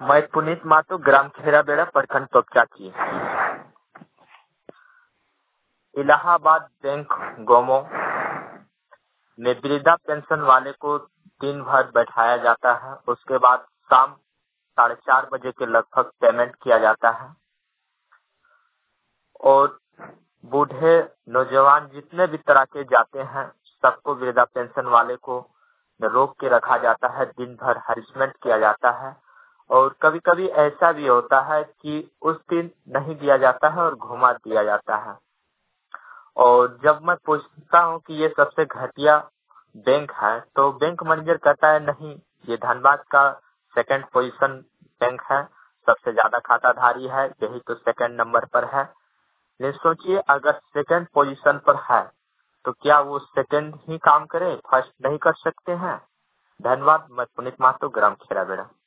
मैं पुनीत मातो, ग्राम खेराबेड़ा, प्रखंड तोपचाची। इलाहाबाद बैंक गोमो में वृद्धा पेंशन वाले को दिन भर बैठाया जाता है। उसके बाद शाम 4:30 बजे के लगभग पेमेंट किया जाता है और बूढ़े नौजवान जितने भी तरह के जाते हैं सबको वृद्धा पेंशन वाले को रोक के रखा जाता है। दिन भर हरिसमेंट किया जाता है और कभी कभी ऐसा भी होता है कि उस दिन नहीं दिया जाता है और घुमा दिया जाता है। और जब मैं पूछता हूँ कि ये सबसे घटिया बैंक है तो बैंक मैनेजर कहता है नहीं, ये धनबाद का सेकंड पोजीशन बैंक है, सबसे ज्यादा खाताधारी है, यही तो सेकंड नंबर पर है। लेकिन सोचिए अगर सेकंड पोजीशन पर है तो क्या वो सेकंड ही काम करे, फर्स्ट नहीं कर सकते हैं? धन्यवाद। मैं पुनीत मातो, ग्राम खेराबेड़ा।